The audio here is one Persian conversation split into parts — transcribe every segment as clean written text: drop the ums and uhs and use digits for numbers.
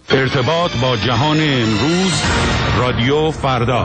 ارتباط با جهان امروز، رادیو فردا.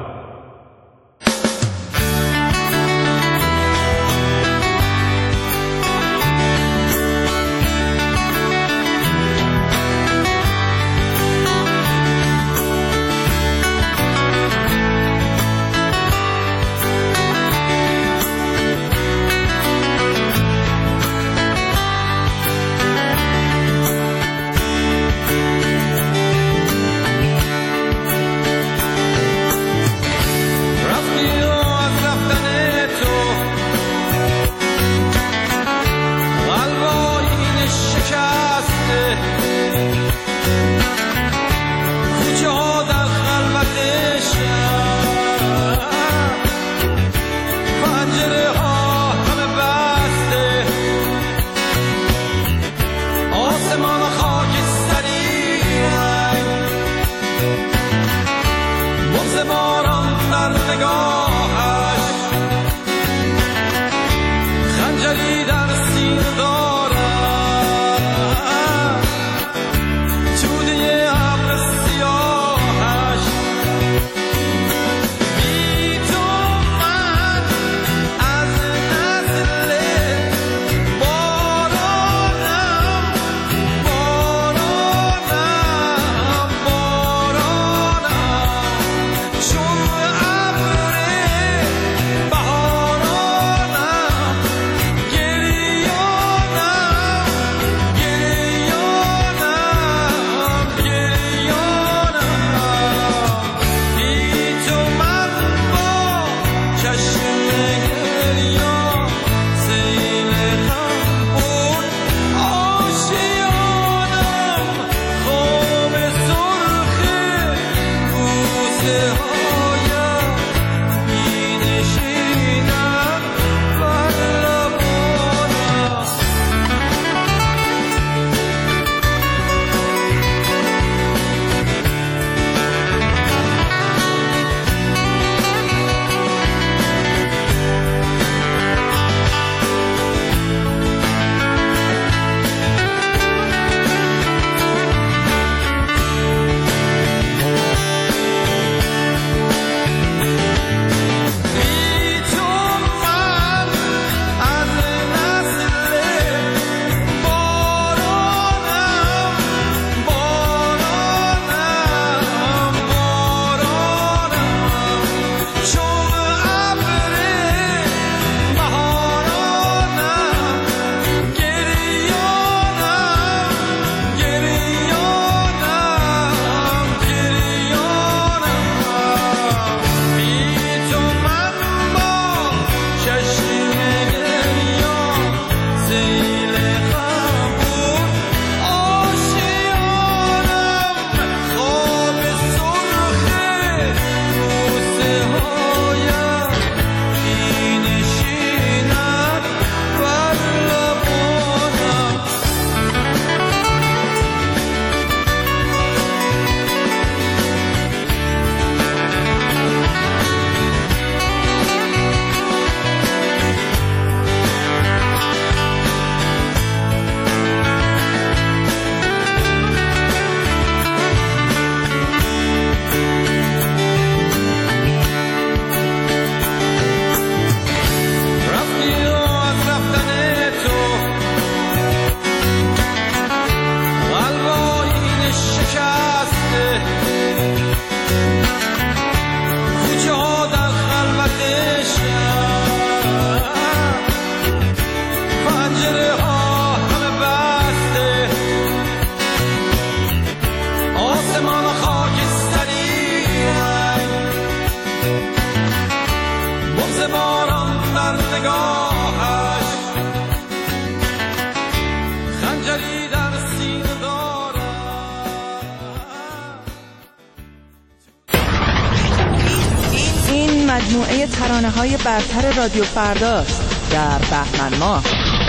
مجموعه ترانه‌های برتر رادیو فرداست در بهمن ماه.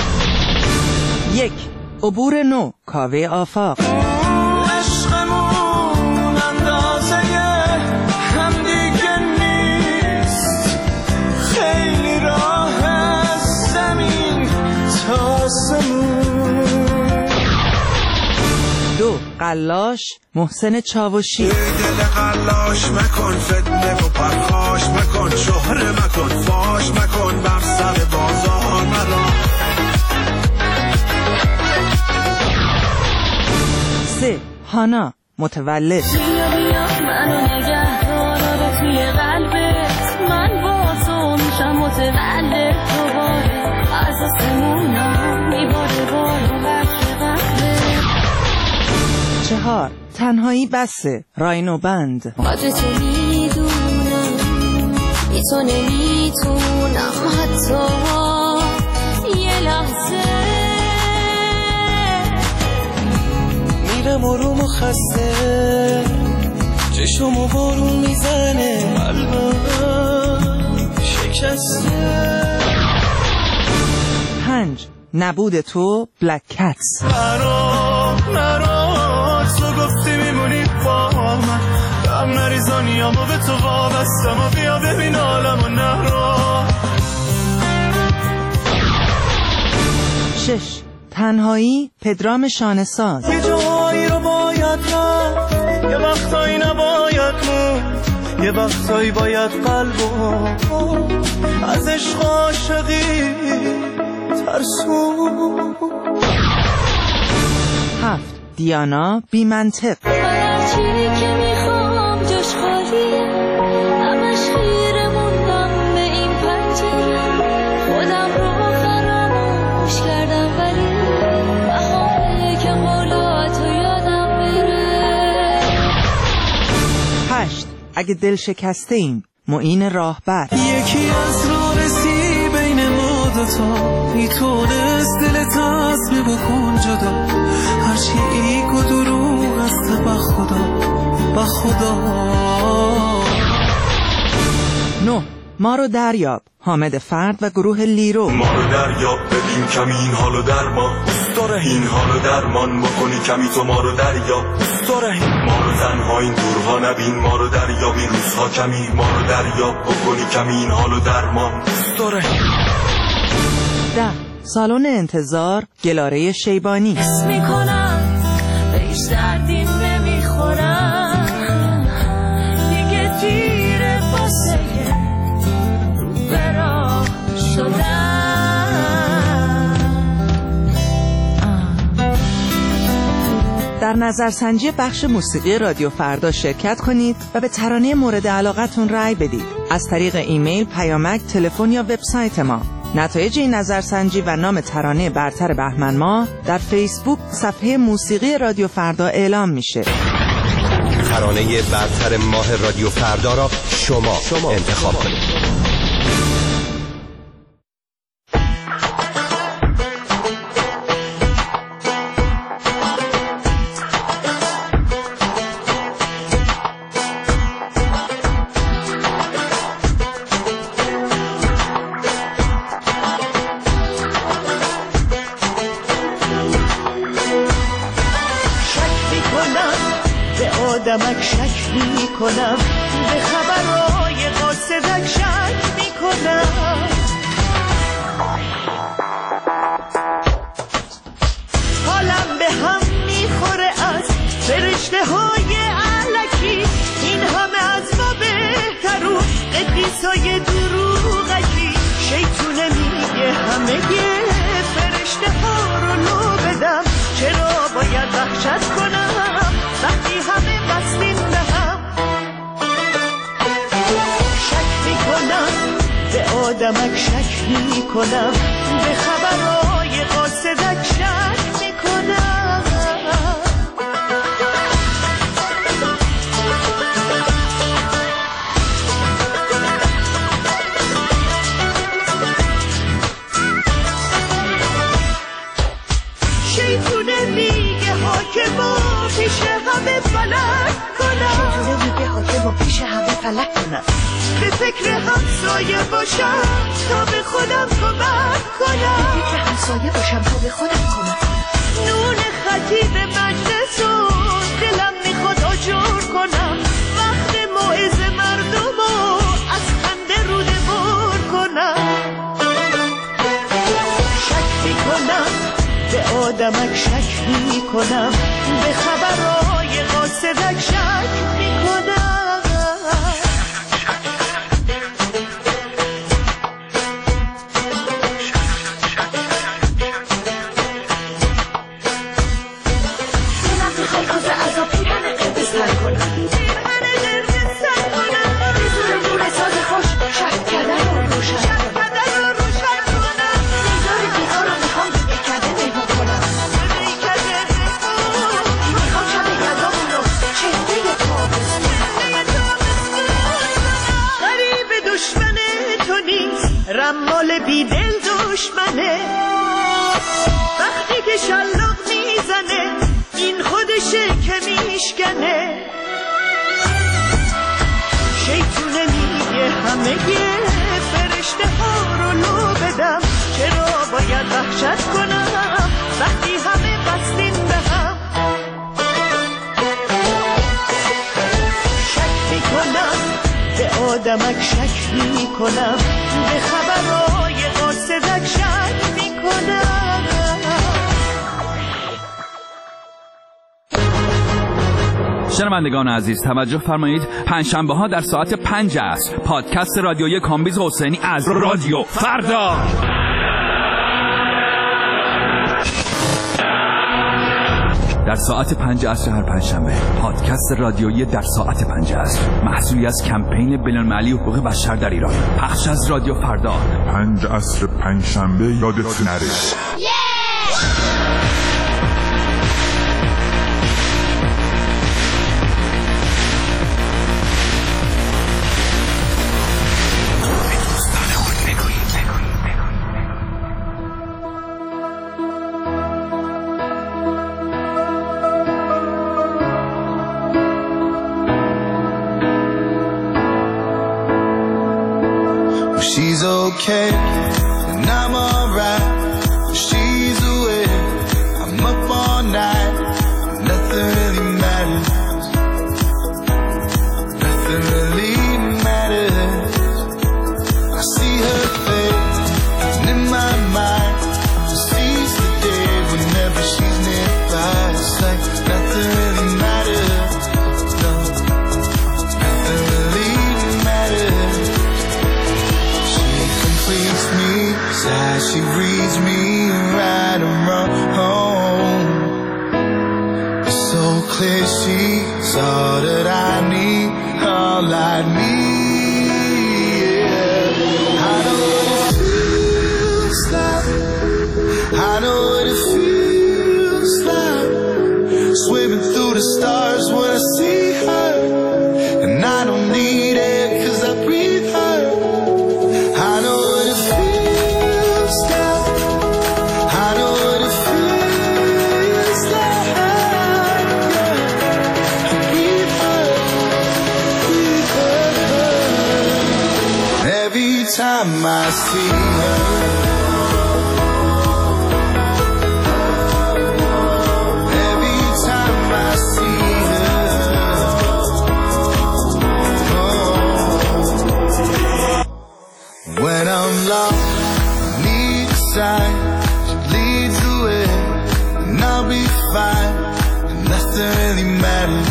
1. عبور نو، کاوه آفاق. عشقمون اندازه هم دیگه نیست، خیلی راه از زمین تا آسمون. 2. قلاش محسن چاوشی. دل قلاش مکن، فتنه و پرخاش مکن، شهره مکن، فاش مکن، بر سر بازار مرا. 3. هانا متولد. بیا منو نگه دار توی قلبت، من با تو میشم متولد دوباره، از آسمونا میباره بارو بچه قلبت. 4. تنهایی بسه راینو بند. قدر تو میدونم، بی تو نمیتونم حتی یه لحظه. میرم آروم و خسته، چشم و بارون میزنه، قلبم شکسته. 5. نبود تو بلک کتس. نرو تو گفتی میمونی با من، غم نریزانیامو به تو وابستم و بیا ببین عالمو نرو. 6. تنهایی پدرام شانه‌ساز. یه جایی رو باید رفت، یه وقتایی نباید موند، یه وقتایی باید قلبو از عشق عاشقی ترسون. 7. دیانا بی منطق. هر چی که میخوام جاش خالیه، همش خیره موندم به این پنجره، خودم رو فراموش کردم ولی بهاره که قولاتو یادم بره. 8. اگه دل شکسته ایم معین راهبر. یکی از رو رسی بین ما دوتا، میتونست دلت عزمی بکن جدا، هرچی ایگ و دروغ است با خدا. 9. ما رو دریاب حامد فرد و گروه لیرو. ما رو دریاب ببین کمی این حالو درمان، دوست داره این حالو درمان بکنی کمی تو ما رو دریاب، دوست داره ما رو تنها این دورها نبین، ما رو دریاب این روزها کمی، ما رو دریاب بکنی کمی این حالو درمان، دوست داره. 10. سالن انتظار گلاره شیبانی. حس میکنم به هیچ دردیم نمیخورم، دیگه دیره واسه رو برا شدم. در نظرسنجی بخش موسیقی رادیو فردا شرکت کنید و به ترانه مورد علاقتون رأی بدید از طریق ایمیل، پیامک، تلفن یا وبسایت ما. نتایج این نظرسنجی و نام ترانه برتر بهمن ماه در فیسبوک صفحه موسیقی رادیو فردا اعلام میشه. ترانه برتر ماه رادیو فردا را شما انتخاب کنید. آدمک شک می کنم، به خبرهای قاصدک شک می کنم، حالم به هم می خوره از فرشته های علکی، این همه از ما بهترون قدیسای دروغکی، شیطونه میگه همه فرشته ها رو لو بدم، چرا باید وحشت کنم وقتی همه بستیم به هم. شک میکنم به آدمک شک میکنم، به خبرهای قاصدک شک میکنم. شیطونه میگه حاکما پیش همه فلک کنم، شیطونه میگه حاکما پیش همه فلک کنم، به فکر همسایه باشم تا به خودم کمک کنم، به فکر همسایه باشم تا به خودم کمک کنم. نون خطیب مجلسون دلم میخواد آجر کنم، وقت موعظه مردمو از خنده روده بر کنم. شک میکنم به آدمک شک میکنم، به خبرهای قاصدک شک میکنم. میخوای کوزه عذاب پیرن قربز تر کنم، بزور نور ساز خوش شک کردن رو روشن کنم، میزار بیدار رو میخوام بکرده مهمون کنم، میخوام شب یزامون رو چهره تابستون. غریب دشمن تو نیست، رمال بیدل دشمنه، وقتی که شلاق میزنه این خودشه که میشکنه. شیطونه میگه همه فرشته ها رو لو بدم، چرا باید وحشت کنم وقتی همه بستین به هم. شک میکنم به آدمک، شک میکنم به خبرهای قاصدک، شک میکنم. شنوندگان عزیز توجه فرمایید، پنجشنبه ها در ساعت 5 عصر پادکست رادیویی کامبیز حسینی از رادیو فردا در ساعت 5 عصر هر پنجشنبه. پادکست رادیویی در ساعت 5 عصر محصولی از کمپین بین‌المللی حقوق بشر در ایران، پخش از رادیو فردا. 5 عصر پنجشنبه یادت نره. She's okay, and I'm alright. She's away, I'm up all night. Nothing really matters. Nothing really matters. I see her face, and in my mind, just sees the day whenever she's nearby. It's like nothing really matters. No, nothing really matters. Completes me, sad, she reads me right and wrong. It's so clear she's all that I need, all I need. Yeah. I know what it feels like, I know what it feels like, swimming through the stars when I see her, and I don't need it 'cause I breathe her. I know what it feels like, I know what it feels like, yeah. Breathe her, every time I see her. Every time I see her. When I'm lost, need a sign. She leads the way, and I'll be fine. And nothing really matters.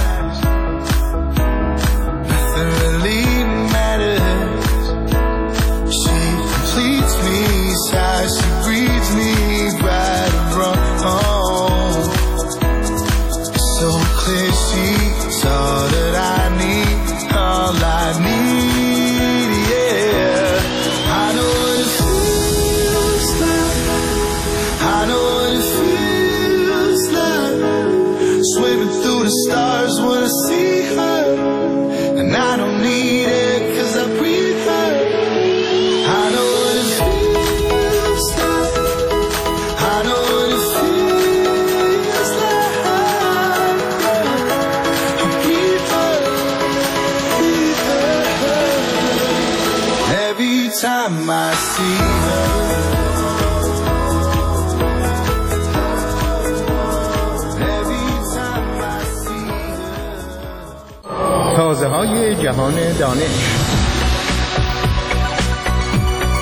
Nothing really matters. She completes me, sighs, she breathes me right and wrong. It's so clear she's all that I need, all I need, yeah. I know what it feels like, I know what it feels like, swimming through the stars when I see her, and I don't need it 'cause I breathe her. I know what it feels like, I know what it feels like, I breathe her, every time I see her. Every time I see her. تازه‌های جهان دانش.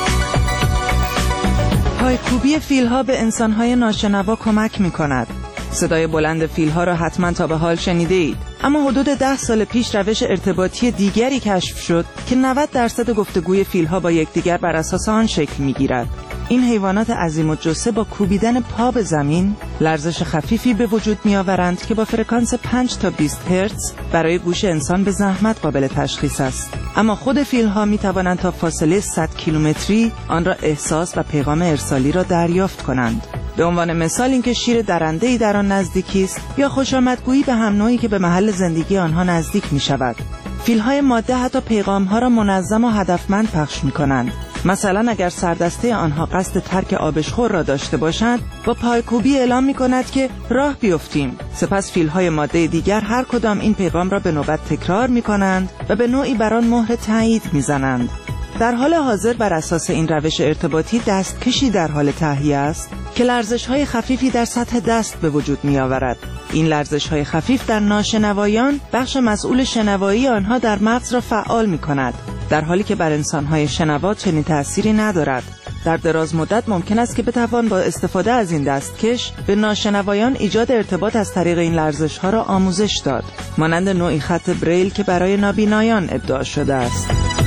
پایکوبی فیل‌ها به انسان‌های ناشنوا کمک می‌کند. صدای بلند فیل‌ها را حتما تا به حال شنیده اید. اما حدود 10 سال پیش روش ارتباطی دیگری کشف شد که 90% گفتگوی فیل‌ها با یکدیگر بر اساس آن شکل می‌گیرد. این حیوانات عظیم الجثه با کوبیدن پا به زمین لرزش خفیفی به وجود می‌آورند که با فرکانس 5 تا 20 هرتز برای گوش انسان به زحمت قابل تشخیص است. اما خود فیل‌ها می‌توانند تا فاصله 100 کیلومتری آن را احساس و پیغام ارسالی را دریافت کنند. به عنوان مثال اینکه شیر درنده‌ای در آن نزدیکی است یا خوشامدگویی به هم نوعی که به محل زندگی آنها نزدیک می‌شود. فیل‌های ماده حتی پیغام‌ها را منظم و هدفمند پخش می‌کنند. مثلا اگر سردسته آنها قصد ترک آبشخور را داشته باشد، با پایکوبی اعلام می‌کند که راه بیفتیم. سپس فیل‌های ماده دیگر هر کدام این پیغام را به نوبت تکرار می‌کنند و به نوعی بر آن مهر تایید می‌زنند. در حال حاضر بر اساس این روش ارتباطی دستکشی در حال تهیه است که لرزش‌های خفیفی در سطح دست به وجود می‌آورد. این لرزش‌های خفیف در ناشنوایان بخش مسئول شنوایی آنها در مغز را فعال می‌کند، در حالی که بر انسان‌های شنوا چنین تأثیری ندارد. در دراز مدت ممکن است که بتوان با استفاده از این دستکش به ناشنوایان ایجاد ارتباط از طریق این لرزش‌ها را آموزش داد، مانند نوعی خط بریل که برای نابینایان ابداع شده است.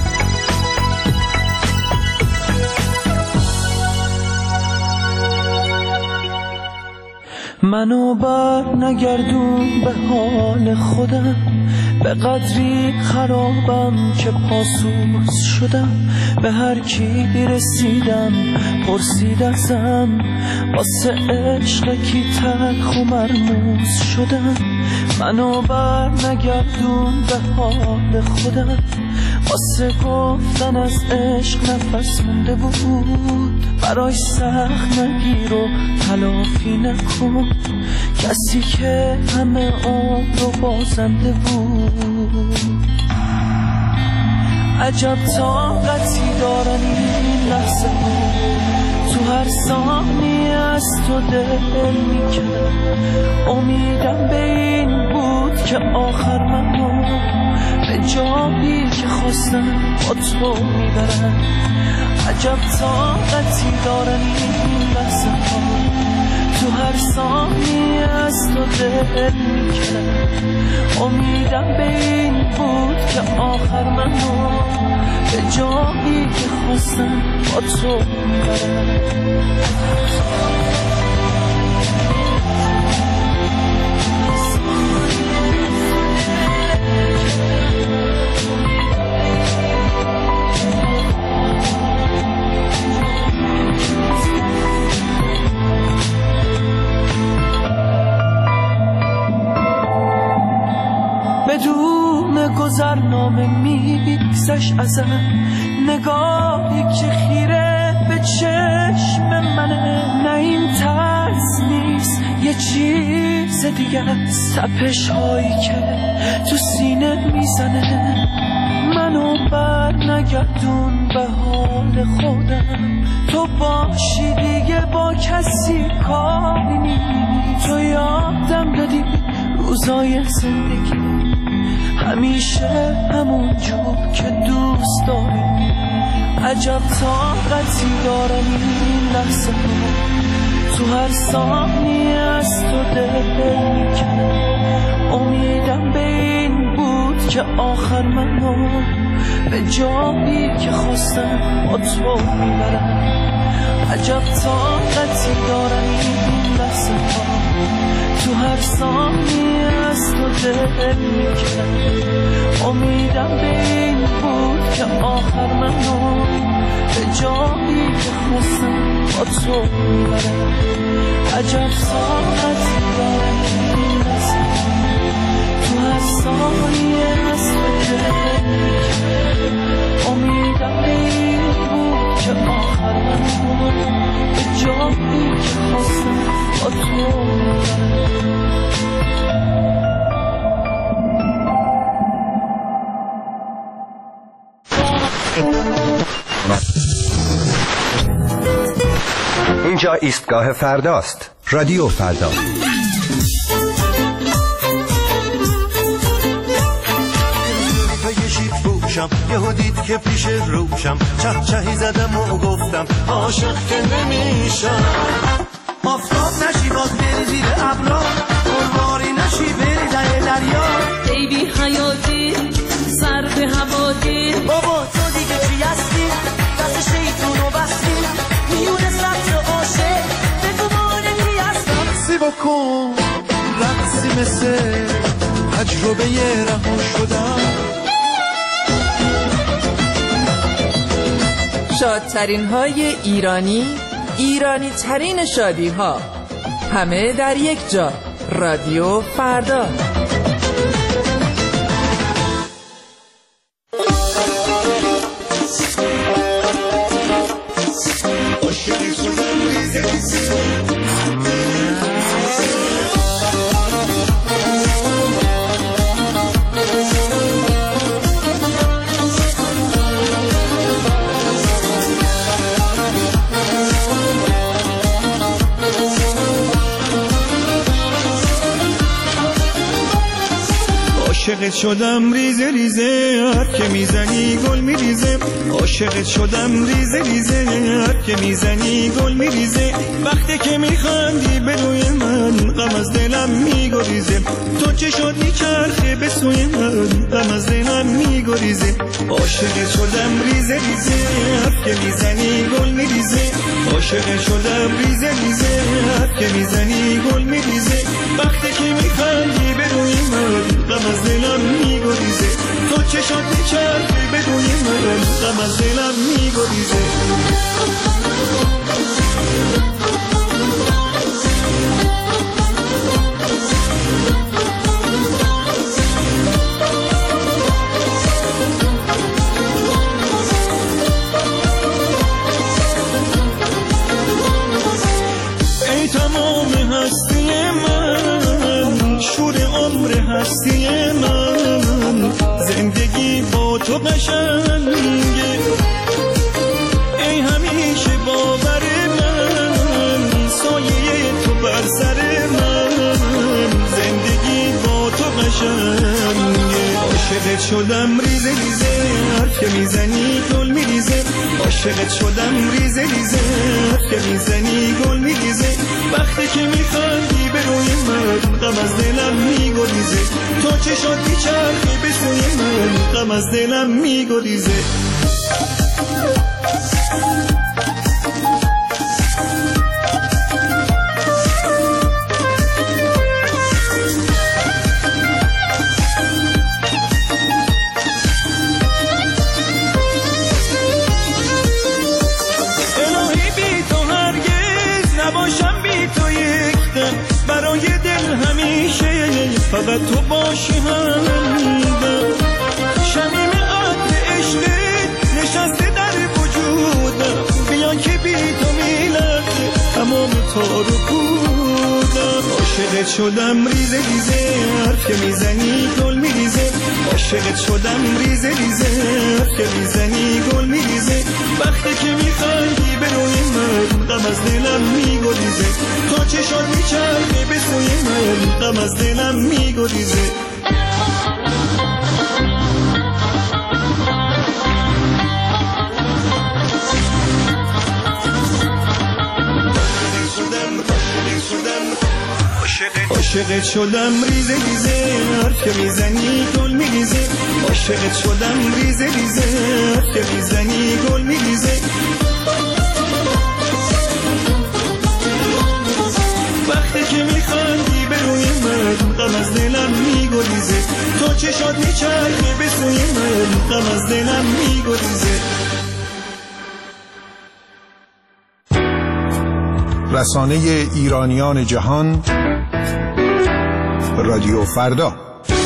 منو بر نگردون به حال خودم، به قدری خرابم که پاسوس شدم. به هر کی رسیدم پرسید ازم، واسه عشق کی تلخ و مرموز شدم. منو بر نگردون به حال خودم، واسه گفتن از عشق نفس مونده بود. برای سخت نگیر و تلافی نکن، کسی که همه عمر رو بازنده بود. عجب طاقتی دارن این لحظه ها، تو هر ثانیه از تو دل میکنم. امیدم به این بود که آخر منو به جایی که خواستم با تو میبرم. عجب طاقتی دارن این لحظه ها، تو هر ثانیه از تو دل میکنم. امیدم به این بود که آخر منو به جایی که خواستم با تو میبرم. بدون گذرنامه میگذشت ازم، نگاهی که خیره به چشم منه. نه این ترس نیست یه چیز دیگه است، تپش هایی که تو سینه میزنه. منو بر نگردون به حال خودم، تو باشی دیگه با کسی کاری نیست. تو یادم دادی روزای زندگی همیشه همون جور که دوست داری. عجب طاقتی دارن این لحظه ها، تو هر ثانیه از تو دل میکنم. امیدم به این بود که آخر منو به جایی که خواستم با تو میبرم. عجب طاقتی دارن این لحظه ها، تو هر ثانیه از تو دل میکنم. امیدم به این بود که آخر منو به جایی که خواستم با تو میبرم. عجب طاقتی دارن این لحظه ها، تو هر ثانیه از تو دل میکنم. امیدم به این بود که آخر منو به جایی که خواستم با تو میبرم. اینجا ایستگاه فرداست. رادیو فردا. یهو دید که پیش روشم، چهی زدم و گفتم عاشق که نمیشم. آفتاب نشی باز بری زیر ابرا قربانی نشی بری در دریا ای بی حیاتی سر به هواتی بابا تو دیگه چی هستی دست شیطونو بستی میونه سبت عاشق بگو مانه کی هستم رقصی بکن رقصی مثل تجربه رها شدم شادترین های ایرانی، ایرانی ترین شادی ها، همه در یک جا. رادیو فردا. عاشقت شدم ریزه ریزه هر که میزنی گل میریزه عاشقت شدم ریزه ریزه هر که میزنی گل میریزه وقتی که میخندی به روی من غم از دلم میگریزه تو چه شد میچرخه به سوی من غم از دلم میگریزه عاشقت شدم ریزه ریزه هر که میزنی گل میریزه عاشقت شدم ریزه ریزه هر که میزنی گل میریزه وقتی که میخندی به روی من غم از دلم میگریزه تو چه شد میچرخی به روی من غم از دلم میگریزه ای تمام هستی من شور عمر هستی من زندگی با تو قشنگه ای همیشه باور من سایه تو بر سر من زندگی با تو قشنگه عاشقت شدم ریزه ریزه هر که میزنی گل میریزه عاشقت شدم ریزه ریزه هر که میزنی گل میریزه وقتی که میخندی به روی من غم از دلم میگریزه تو چه شد میچرخی به سوی من غم از دلم میگریزه الهی بی تو هرگز نباشم بی تو یک دم برای دل همیشه فقط تو باشی همدم شمیم عطر عشقت نشسته در وجودم بیان که بی تو میلرزه تمام تار و پودم عاشقت شدم ریزه ریزه هر که میزنی گل میریزه عاشقت شدم ریزه ریزه هر که میزنی گل میریزه وقتی که میخندی به روی من غم از دلم میگریزه تو چه شد میچرخی به سوی من غم از دلم میگریزه عاشقت شدم ریزه ریزه هر که میزنی گل میریزه عاشقت شدم ریزه ریزه هر که میزنی گل میریزه وقتی که میخندی به روی من غم از دلم میگریزه تو چه شد میچرخی به سوی من غم از دلم میگریزه رسانه ایرانیان جهان رادیو فردا.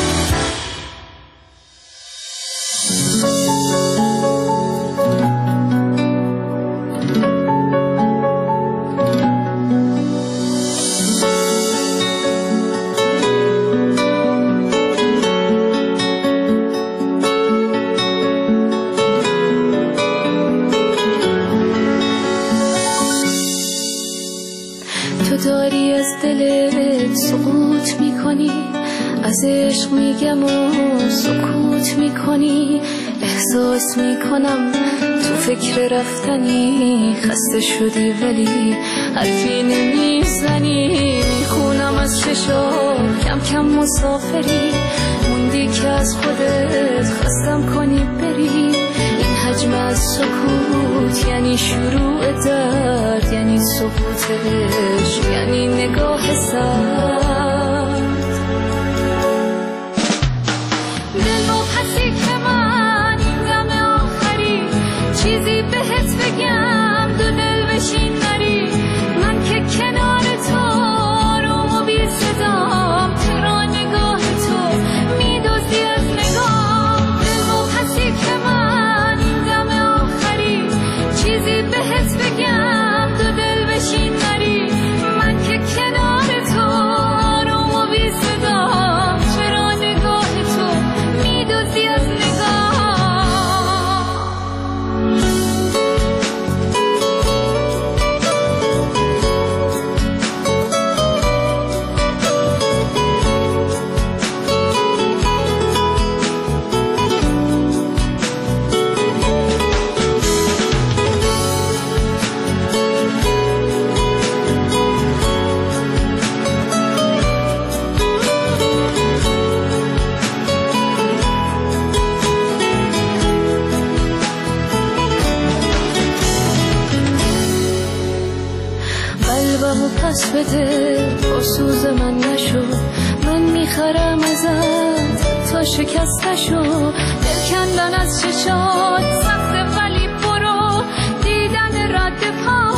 تو داری از دلت سقوط میکنی از عشق میگم و سکوت میکنی احساس میکنم تو فکر رفتنی خسته شدی ولی حرفی نمیزنی، میخونم از چشات کم کم مسافری، موندی که از خودت خواستم کنی بری. این حجم از سکوت یعنی شروع درد، یعنی سکوتش یعنی نگاه سرد. دل و پسی که من این دم آخری چیزی بهت بگم، دو دل بشین نری. من که کنار تو آروم و بی صدام، چرا نگاه تو میدوزی از نگام. دل و پسی که من این دم آخری چیزی بهت بگم، دو دل بشین نری. من که کنار تو آروم و بی صدام، چرا نگاه تو میدوزی از نگام. قلبمو پس بده، با سوز من نشو، من میخرم ازت تا شکست نشو. دل کندن از چشات سخته ولی برو، دیدن رد پا